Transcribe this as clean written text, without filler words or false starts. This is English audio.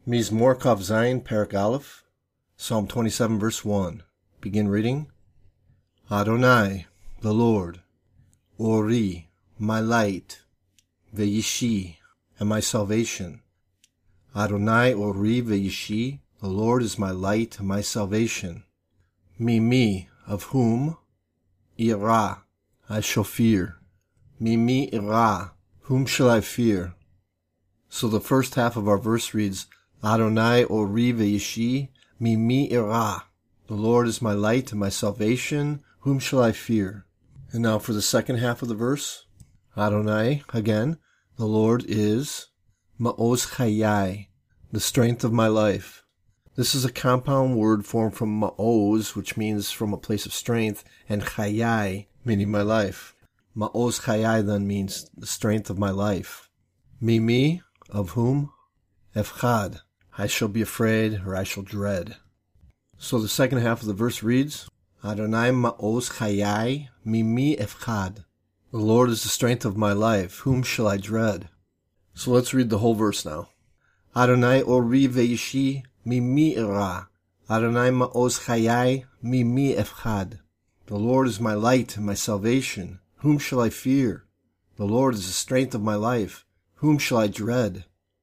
Mizmor Kav Zayin, Perek Aleph, Psalm 27, verse 1. Begin reading. Adonai, the Lord, Ori, my light, Veyishi, and my salvation. Adonai, Ori, Veyishi, the Lord is my light and my salvation. Mimi, of whom? Ira, I shall fear. Mimi ira, whom shall I fear? So the first half of our verse reads, Adonai Ori Veyishi, Mimi ira. The Lord is my light and my salvation, whom shall I fear? And now for the second half of the verse, Adonai, again, the Lord is Ma'oz Chayai, the strength of my life. This is a compound word formed from Ma'oz, which means from a place of strength, and Chayai, meaning my life. Ma'oz Chayai then means the strength of my life. Mimi, of whom? Efchad, I shall be afraid, or I shall dread. So the second half of the verse reads, Adonai Ma'oz Chayai, Mimi Efchad. The Lord is the strength of my life, whom shall I dread? So let's read the whole verse now. Adonai Ori Veyishi, Mimi ira. Adonai Ma'oz Chayai, Mimi Efchad. The Lord is my light and my salvation, whom shall I fear? The Lord is the strength of my life, whom shall I dread?